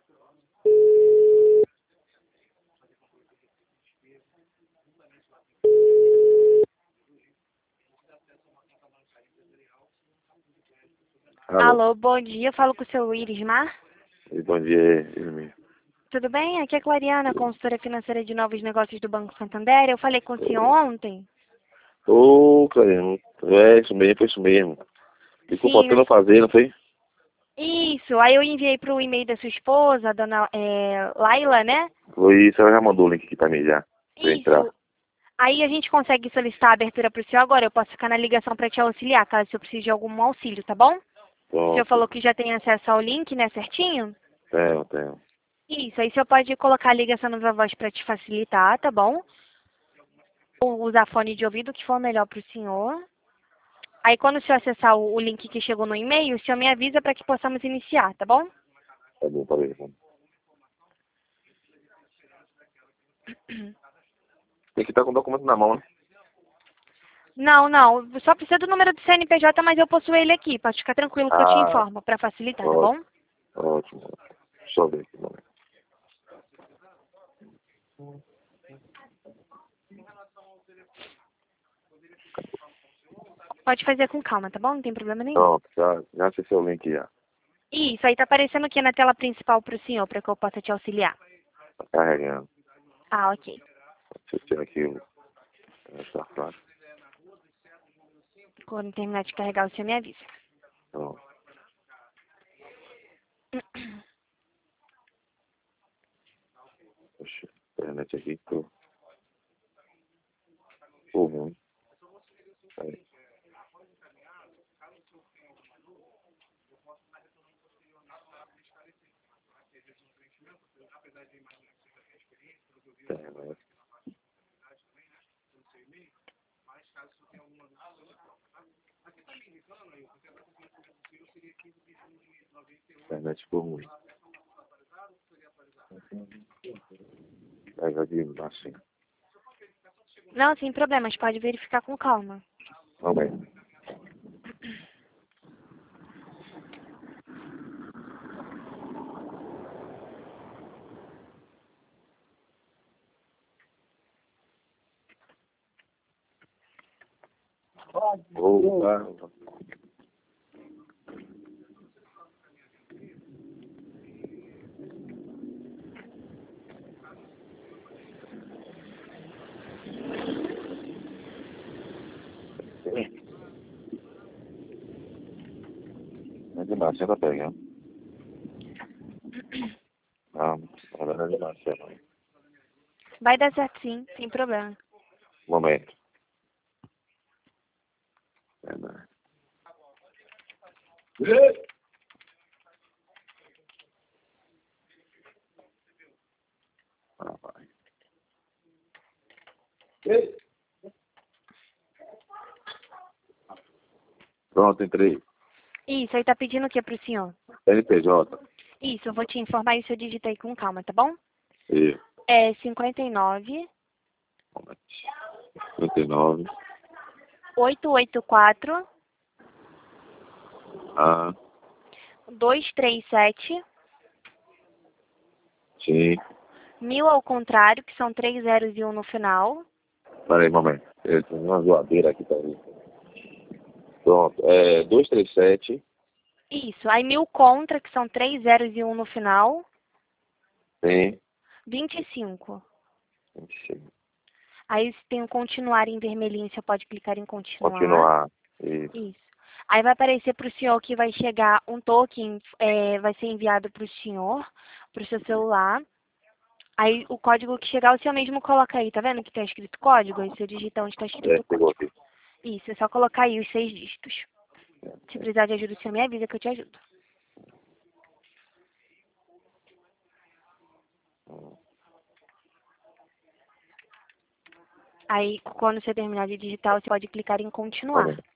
Alô? Alô, bom dia. Eu falo com o seu Irismar. E bom dia, Irmã. Tudo bem? Aqui é a Clariana, consultora financeira de novos negócios do Banco Santander. Eu falei com o senhor ontem. Ô, Clariano, isso mesmo, foi isso mesmo. Ficou Sim, faltando fazer, não foi? isso. Aí eu enviei para o e-mail da sua esposa, a dona Laila, né? Foi isso, ela já mandou o link aqui pra mim já, pra eu entrar. Isso. Aí a gente consegue solicitar a abertura para o senhor agora. Eu posso ficar na ligação para te auxiliar, caso o senhor precise de algum auxílio, tá bom? O senhor Pronto, falou que já tem acesso ao link, né, certinho? tenho. Isso, aí o senhor pode colocar a ligação no Viva Voz para te facilitar, tá bom? Ou usar fone de ouvido, que for melhor para o senhor. Aí quando o senhor acessar o link que chegou no e-mail, o senhor me avisa para que possamos iniciar, tá bom? Tá bom, tá bem. Tem que estar com o documento na mão, né? Não, não, só precisa do número do CNPJ, mas eu possuo ele aqui. Pode ficar tranquilo que eu te Ah, informo para facilitar, tá bom? ótimo, ótimo. Deixa eu ver aqui, mano. Pode fazer com calma, tá bom? Não tem problema nenhum. Pronto, já acessei o link já. Isso, aí tá aparecendo aqui na tela principal para o senhor, para que eu possa te auxiliar. Tá carregando. Ah, ok. Acessei aqui essa faixa. Quando terminar de carregar, o senhor me avisa. Pronto. Poxa, internet aqui, tô ruim. Aí. Internet. Internet ficou ruim. Aí vai de assim. Não, sem problemas, pode verificar com calma. Vamos aí. Opa. Mas demais, você tá pegando. Ah, na verdade é demais. Vai dar certo sim, sem problema. Momento. Verdade. Ah, vai. Pronto, entrei. Isso, aí tá pedindo o que pro senhor? NPJ. Isso, eu vou te informar e o senhor digita aí com calma, tá bom? E. É 59 Momento. 39. 884 Ah, 237 sim. 1000 ao contrário, que são 3 zeros e 1 no final. Peraí, momento. Eu tenho uma zoadeira aqui pra mim. Pronto. É 237. Isso, aí 1000 contra, que são 3 zeros e 1 no final. Sim. 25. 25. Aí se tem o continuar em vermelhinho, você pode clicar em continuar. Continuar. Isso. Isso. Aí vai aparecer para o senhor que vai chegar um token, vai ser enviado para o senhor, para o seu celular. Aí o código que chegar, o senhor mesmo coloca aí, tá vendo que tá escrito código? Aí você digita onde está É, escrito pegou código. aqui. Isso, é só colocar aí os 6 dígitos. Se precisar de ajuda, o senhor me avisa que eu te ajudo. Aí, quando você terminar de digitar, você pode clicar em continuar. Momento.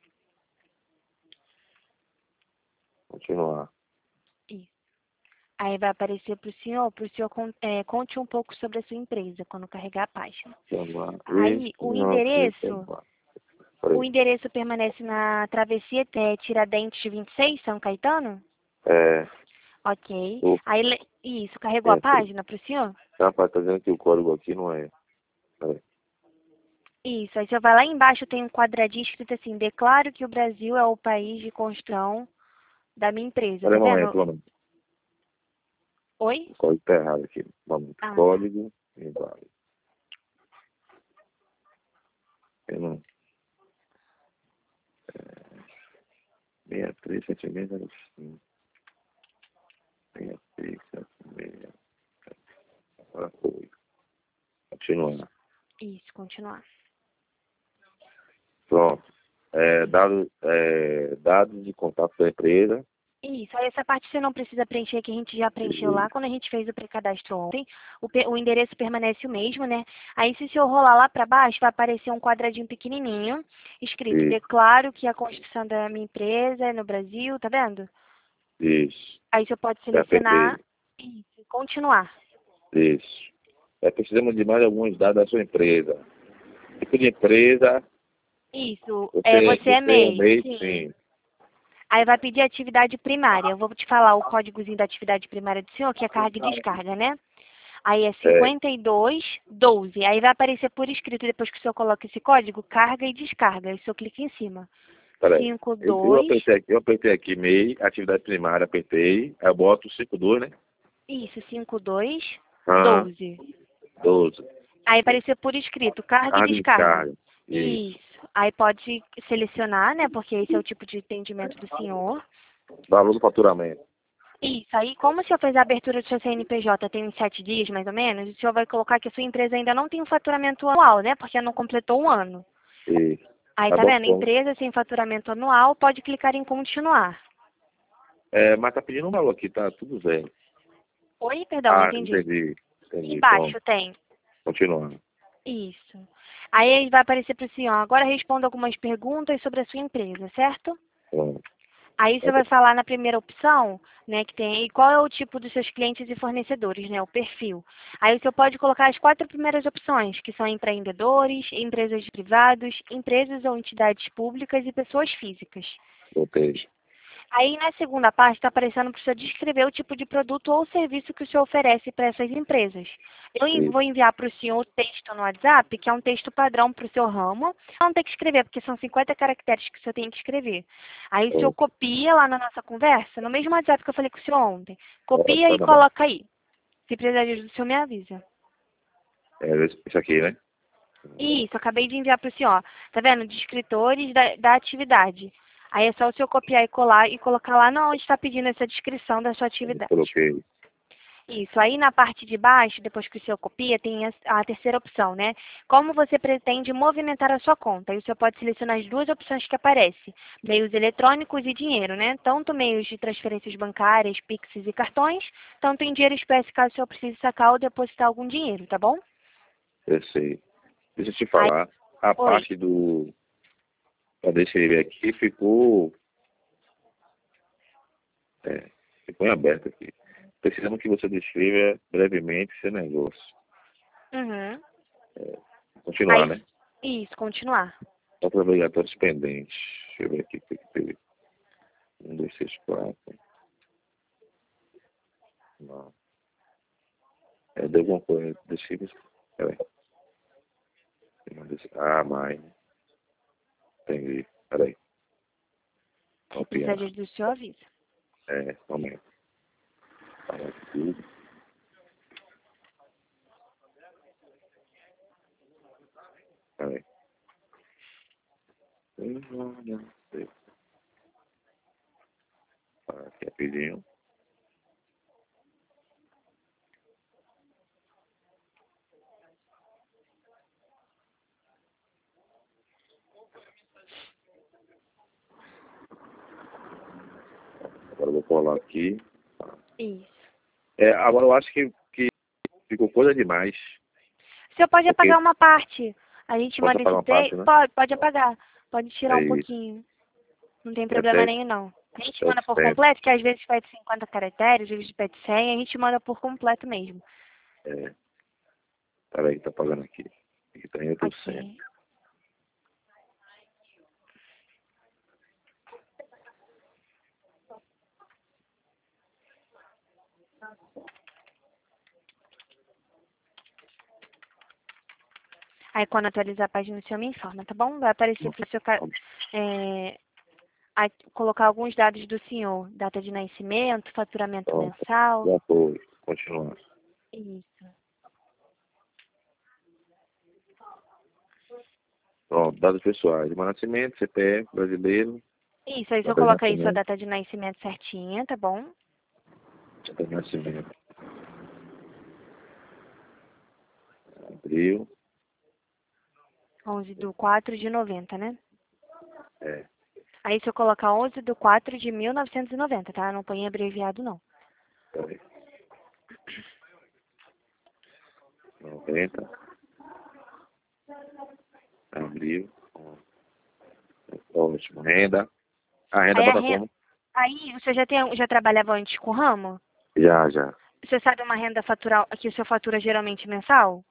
Continuar. Isso. Aí Aí vai aparecer para o senhor conte um pouco sobre a sua empresa, quando carregar a página. Vamos lá. Aí, o endereço... O endereço permanece na Travessia Tiradentes 26, São Caetano? É. Ok. Aí, isso, carregou a página para o senhor? Rapaz, tá dizendo que o código aqui não é. Isso, aí você vai lá embaixo, tem um quadradinho escrito assim, declaro que o Brasil é o país de construção da minha empresa, Peraí tá um momento, vendo? vamos. Oi? O código tá errado aqui. Vamos. Ah, Código inválido. Eu não. 637605. 6376. Agora foi. Continuando. isso, continuar. Pronto. Dados de contato da empresa. Isso, aí essa parte você não precisa preencher, que a gente já preencheu lá quando a gente fez o pré-cadastro ontem. O endereço permanece o mesmo, né? Aí se o senhor rolar lá para baixo, vai aparecer um quadradinho pequenininho, escrito, Isso. declaro que a construção da minha empresa é no Brasil, tá vendo? Isso. Aí você pode Já selecionar apertei. e continuar. Isso. Precisamos de mais alguns dados da sua empresa. Tipo de empresa. Isso, Você você é é um MEI, MEI? sim. Sim. Aí vai pedir atividade primária. Eu vou te falar o códigozinho da atividade primária do senhor, que é carga e descarga, né? Aí é 5212. Aí vai aparecer por escrito, depois que o senhor coloca esse código, carga e descarga. Aí o senhor clica em cima. Peraí. Eu 52. apertei aqui MEI, atividade primária, apertei. Aí eu boto 52, né? Isso, 52 Ah, 12. 12. Aí apareceu por escrito, carga e Carga e descarga. descarga. Isso. Isso. Aí pode selecionar, né? Porque esse é o tipo de atendimento do senhor. Valor do faturamento. Isso, aí como o senhor fez a abertura do seu CNPJ tem uns 7 dias, mais ou menos, o senhor vai colocar que a sua empresa ainda não tem um faturamento anual, né? Porque não completou um ano. Isso. Aí, Aí tá boto vendo? como. Empresa sem faturamento anual, pode clicar em continuar. Mas tá pedindo um valor aqui, tá tudo zero. Oi, perdão, não entendi. Entendi. Entendi. Embaixo Pronto. tem. Continuando. Isso. Aí vai aparecer para o senhor, agora responda algumas perguntas sobre a sua empresa, certo? Pronto. Aí você vai falar na primeira opção, né, que tem aí qual é o tipo dos seus clientes e fornecedores, né, o perfil. Aí você pode colocar as 4 primeiras opções, que são empreendedores, empresas privadas, empresas ou entidades públicas e pessoas físicas. Botei. Aí na segunda parte está aparecendo para o senhor descrever o tipo de produto ou serviço que o senhor oferece para essas empresas. Eu Isso. vou enviar para o senhor o texto no WhatsApp, que é um texto padrão para o seu ramo. Não tem que escrever, porque são 50 caracteres que o senhor tem que escrever. Aí o senhor copia lá na nossa conversa, no mesmo WhatsApp que eu falei com o senhor ontem. Copia e Tá bom. coloca aí. Se precisar de ajuda, o senhor me avisa. Isso aqui, né? Isso, acabei de enviar para o senhor. Tá vendo? Descritores da atividade. Aí é só o senhor copiar e colar e colocar lá onde está pedindo essa descrição da sua atividade. Coloquei. Isso. Aí na parte de baixo, depois que o senhor copia, tem a terceira opção, né? Como você pretende movimentar a sua conta? Aí o senhor pode selecionar as duas opções que aparecem. Meios eletrônicos e dinheiro, né? Tanto meios de transferências bancárias, Pix e cartões, tanto em dinheiro espécie caso o senhor precise sacar ou depositar algum dinheiro, tá bom? Eu sei. Deixa eu te Aí, falar. A oi. parte do. Pra descrever aqui ficou. Ficou em aberto aqui. Precisamos que você descreva brevemente seu negócio. Uhum. Continuar, Aí, né? isso, continuar. Contas obrigatórias pendentes. Deixa eu ver aqui o que teve. 1, 2, 3, 4. Não. Deu alguma coisa. Descreva. Peraí. Mais. Entendi. Peraí. Se precisar Copiar. de ajuda, o senhor avisa. Momento. Tudo. Peraí. Aqui rapidinho. Agora eu vou colar aqui. Isso. Agora eu acho que ficou coisa demais. O senhor pode Porque apagar uma parte. A gente posso manda apagar esse uma parte, texto. né? Pode apagar. Pode tirar É um isso. pouquinho. Não tem É problema teste. nenhum, não. A gente manda por completo, que às vezes pede 50 caracteres, às vezes pede 100, a gente manda por completo mesmo. É. Peraí, tá pagando aqui. Aqui tá em 800. Ok. Aí quando atualizar a página, o senhor me informa, tá bom? Vai aparecer para o seu... colocar alguns dados do senhor. Data de nascimento, faturamento Pronto. mensal. Já foi. Continuar. Isso. Pronto, dados pessoais. De nascimento, CPF, brasileiro. Isso, aí o senhor Data de coloca aí sua nascimento. data de nascimento certinha, tá bom? Data de nascimento. Abril. 11/4/90, né? É. Aí se eu colocar 11/4/1990, tá? Não põe abreviado, não. Peraí. 90. Abril. Ótimo. Renda. A renda Aí, bota como? aí o senhor já trabalhava antes com ramo? Já. Você sabe uma renda fatural que o senhor fatura geralmente mensal?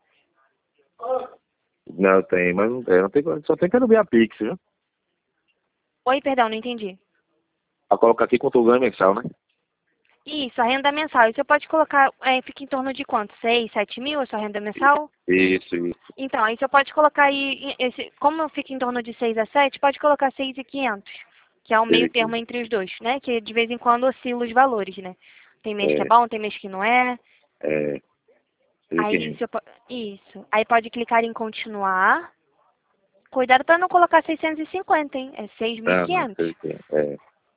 Não, tem, mas não tem, só tem que ver a Pix, viu? Oi, perdão, não entendi. Pra colocar aqui quanto eu ganho mensal, né? Isso, a renda mensal. E você pode colocar, fica em torno de quanto? 6, 7 mil a sua renda mensal? Isso. Então, aí você pode colocar aí, como fica em torno de 6 a 7, pode colocar 6.500, que é o meio termo entre os dois, né? Que de vez em quando oscila os valores, né? Tem mês que é bom, tem mês que não é. É. Aí isso. Aí pode clicar em continuar. Cuidado para não colocar 650, hein? É Não 6.500. sei o que é.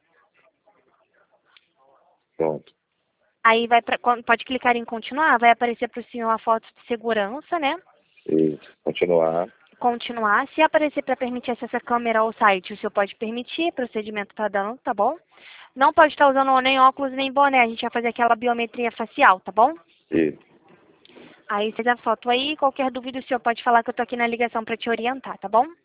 Pronto. Aí pode clicar em continuar, vai aparecer para o senhor a foto de segurança, né? Isso. Continuar. Continuar. Se aparecer para permitir acesso à câmera ao site, o senhor pode permitir, procedimento padrão, tá bom? Não pode estar usando nem óculos nem boné, a gente vai fazer aquela biometria facial, tá bom? Isso. Aí fez a foto aí, qualquer dúvida o senhor pode falar que eu tô aqui na ligação para te orientar, tá bom?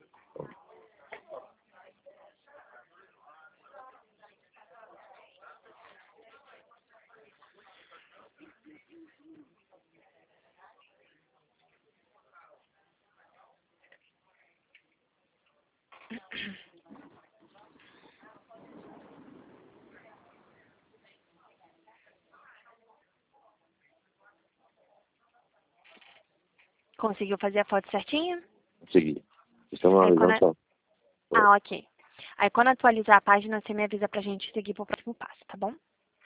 Conseguiu fazer a foto certinha? Consegui. Estamos Aí analisando só. Ah, ok. Aí quando atualizar a página, você me avisa pra gente seguir pro próximo passo, tá bom?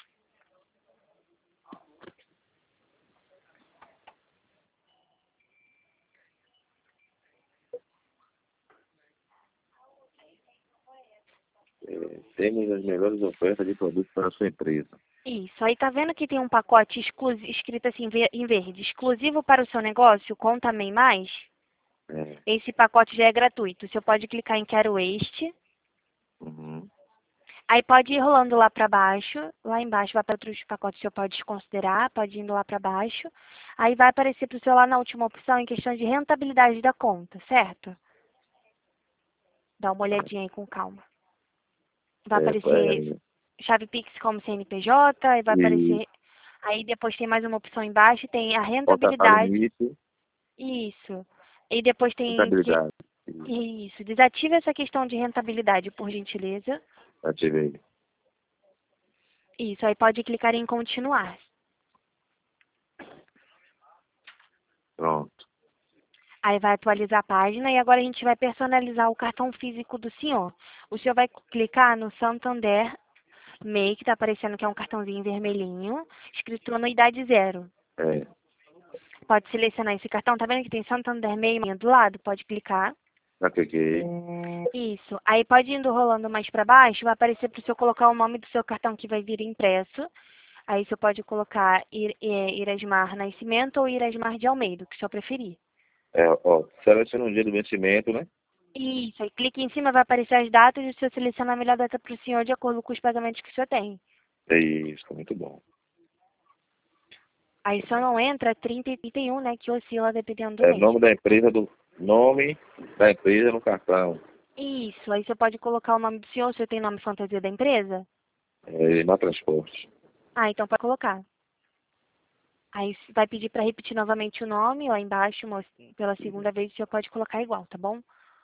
Temos as melhores ofertas de produtos para a sua empresa. Isso. Aí tá vendo que tem um pacote escrito assim em verde, exclusivo para o seu negócio, com também mais? É. Esse pacote já é gratuito. Você pode clicar em quero este. Uhum. Aí pode ir rolando lá para baixo. Lá embaixo vai para outros pacotes que você pode considerar. Pode ir indo lá para baixo. Aí vai aparecer para o seu lá na última opção em questão de rentabilidade da conta, certo? Dá uma olhadinha aí com calma. Vai aparecer chave Pix como CNPJ, aí vai aparecer. Aí depois tem mais uma opção embaixo, tem a Contratar rentabilidade. limite. Isso. E depois tem Rentabilidade. isso. Desative essa questão de rentabilidade, por gentileza. Ativei. Isso. Aí pode clicar em continuar. Pronto. Aí vai atualizar a página e agora a gente vai personalizar o cartão físico do senhor. O senhor vai clicar no Santander MEI, que está aparecendo que é um cartãozinho vermelhinho, escrito anuidade 0. É. Pode selecionar esse cartão, tá vendo que tem Santander MEI do lado? Pode clicar. Já cliquei. Isso. Aí pode ir indo rolando mais para baixo, vai aparecer para o senhor colocar o nome do seu cartão que vai vir impresso. Aí você pode colocar Irasmar Nascimento ou Irasmar de Almeida, o que o senhor preferir. Seleciona o dia do vencimento, né? Isso, aí clique em cima, vai aparecer as datas e o senhor seleciona a melhor data para o senhor de acordo com os pagamentos que o senhor tem. É isso, muito bom. Aí só não entra 30 e 31, né, que oscila dependendo do mês. Nome da empresa no cartão. Isso, aí você pode colocar o nome do senhor, o senhor tem nome fantasia da empresa? É, na transporte. Ah, então pode colocar. Aí vai pedir para repetir novamente o nome lá embaixo, pela segunda vez o senhor pode colocar igual, tá bom?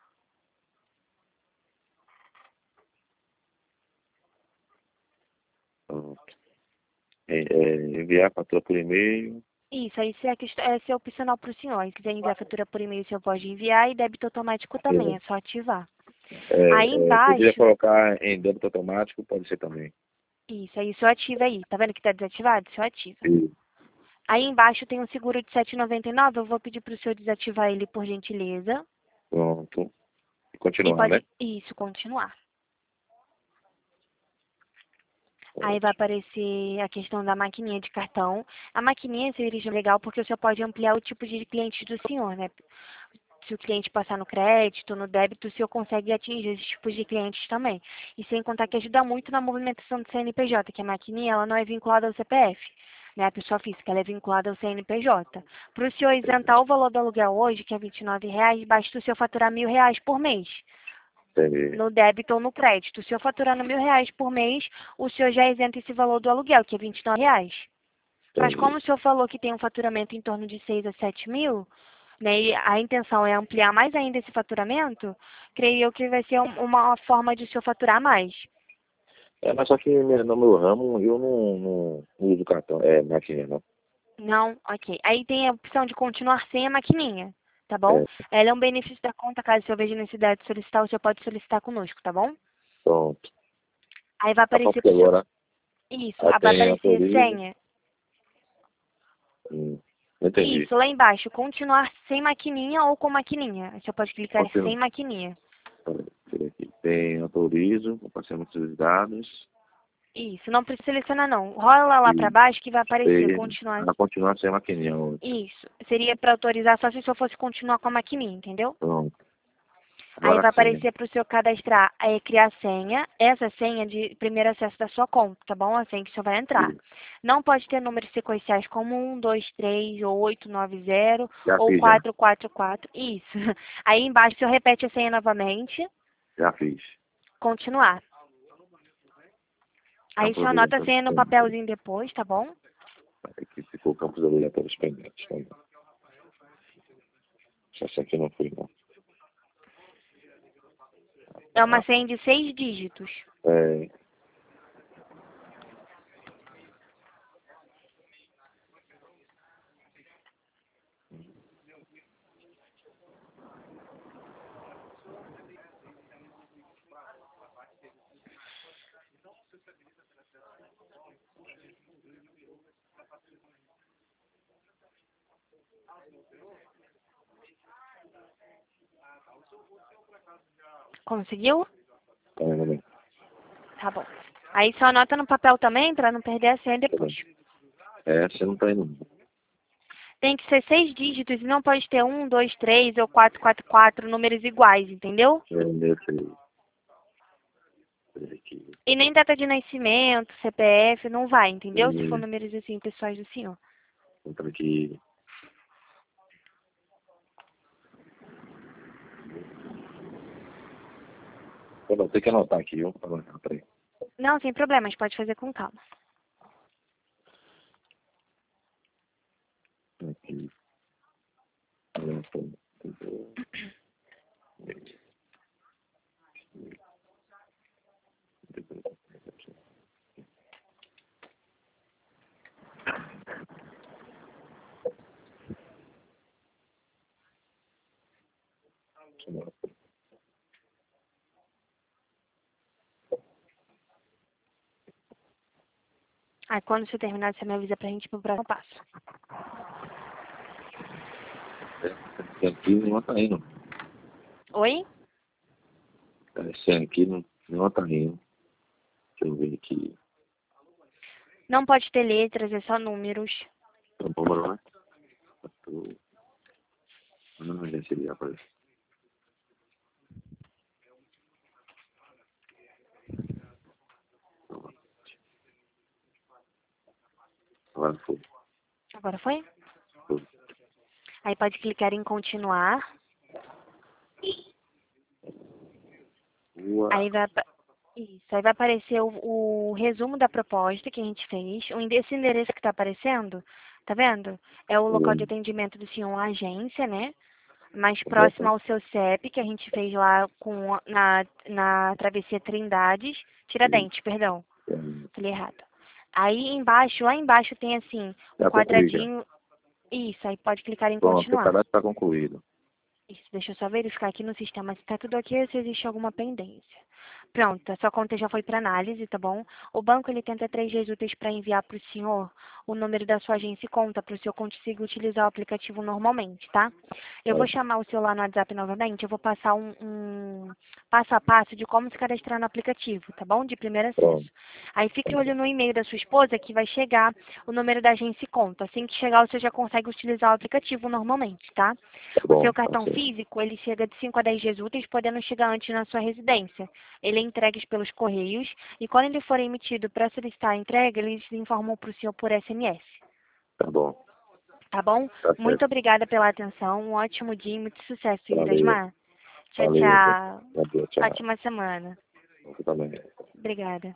Pronto. Enviar a fatura por e-mail. Isso, aí esse é opcional para o senhor. Se quiser enviar a fatura por e-mail, o senhor pode enviar e débito automático também, é só ativar. Aí Se quiser embaixo, colocar em débito automático, pode ser também. isso, aí o senhor ativa aí. Tá vendo que está desativado? O senhor ativa. E Aí embaixo tem um seguro de R$ 7,99, eu vou pedir para o senhor desativar ele por gentileza. pronto. E E continuar, né? pode, isso, continuar. Aí vai Pronto. aparecer a questão da maquininha de cartão. A maquininha seria legal porque o senhor pode ampliar o tipo de cliente do senhor, né? Se o cliente passar no crédito, no débito, o senhor consegue atingir esses tipos de clientes também. E sem contar que ajuda muito na movimentação do CNPJ, que a maquininha ela não é vinculada ao CPF. Né, a pessoa física, ela é vinculada ao CNPJ. Para o senhor isentar o valor do aluguel hoje, que é R$ 29, basta o senhor faturar R$ 1.000 por mês Entendi. no débito ou no crédito. Se eu faturando R$ 1.000 por mês, o senhor já isenta esse valor do aluguel, que é R$ 29. Mas como Entendi. o senhor falou que tem um faturamento em torno de 6 a 7 mil, né, e a intenção é ampliar mais ainda esse faturamento, creio eu que vai ser uma forma de o senhor faturar mais. Mas só que no meu ramo eu não uso cartão, máquina, não. Não? Ok. Aí tem a opção de continuar sem a maquininha, tá bom? É, Ela é um benefício da conta, caso o senhor veja necessidade de solicitar, o senhor pode solicitar conosco, tá bom? pronto. Aí vai A aparecer partir de pro seu... agora, Isso, aí vai tem aparecer autorizo. senha. Não entendi. Isso, lá embaixo, continuar sem maquininha ou com maquininha. Você pode clicar Continua. sem maquininha. Peraí, aqui. Tem autorizo, compartilhamento dos dados. Isso, não precisa selecionar não. Rola lá pra E, baixo que vai aparecer e continuar. a continuar sem maquininha hoje. Isso, seria para autorizar só se o senhor fosse continuar com a maquininha, entendeu? Pronto. Aí Agora vai sim. aparecer para o senhor cadastrar, criar senha, essa senha de primeiro acesso da sua conta, tá bom? A senha que o senhor vai entrar. E Não pode ter números sequenciais como 1, 2, 3, ou 890, já ou fiz, já. 444. Isso. Aí embaixo o senhor repete a senha novamente, Já fiz. continuar. Aí o Campos senhor anota a obrigatórios senha no pendentes. papelzinho depois, tá bom? Aqui ficou campos obrigatórios pendentes. Tá bom. Essa aqui não foi, não. É uma senha de 6 dígitos. É, Conseguiu? tá vendo bem? Tá bom. Aí só anota no papel também para não perder a senha Tá depois. bem. Você não tá indo. Tem que ser 6 dígitos e não pode ter 1, 2, 3 ou 444 números iguais, entendeu? Aqui. E nem data de nascimento, CPF, não vai, entendeu? Se for números assim, pessoais do senhor. Entra aqui. Eu vou ter que anotar aqui, viu? Peraí. Não, sem problemas, pode fazer com calma. Aqui. Aí quando você terminar, você me avisa pra gente ir pro próximo passo. Aqui não tá indo. Oi? Esse aqui não tá indo. Deixa eu ver aqui. Não pode ter letras, é só números. Então, bora lá. Não, já seria, aparece. Agora foi. Agora foi? Foi. Aí pode clicar em continuar. Rua. Aí vai, isso, aí vai aparecer o resumo da proposta que a gente fez. Esse endereço que está aparecendo, tá vendo? É o local de atendimento do senhor, a agência, né? Mais próximo ao seu CEP, que a gente fez lá na Travessia Trindades, Tiradentes, perdão. Falei errado. Aí embaixo, lá embaixo tem assim, um Já concluí já. quadradinho. Isso, aí pode clicar em Pronto, o continuar. cadastro está concluído. Isso, deixa eu só verificar aqui no sistema se está tudo ok ou se existe alguma pendência. Pronto, a sua conta já foi para análise, tá bom? O banco ele tenta 3 dias úteis para enviar para o senhor o número da sua agência e conta para o senhor conseguir utilizar o aplicativo normalmente, tá? Eu vou chamar o seu lá no WhatsApp novamente, eu vou passar um passo a passo de como se cadastrar no aplicativo, tá bom? De primeiro acesso. Pronto. Aí fique de olho no e-mail da sua esposa que vai chegar o número da agência e conta. Assim que chegar, você já consegue utilizar o aplicativo normalmente, tá? Tá O bom, seu tá cartão certo. físico, ele chega de 5 a 10 dias úteis, podendo chegar antes na sua residência. Ele é entregue pelos correios e quando ele for emitido para solicitar a entrega, eles informam para o senhor por SMS. Tá bom. Tá bom? Tá certo. Muito obrigada pela atenção. Um ótimo dia e muito sucesso, Valeu. Irasmar. Tchau, Valeu. tchau. Valeu, tchau. Ótima semana. Você também. Obrigada.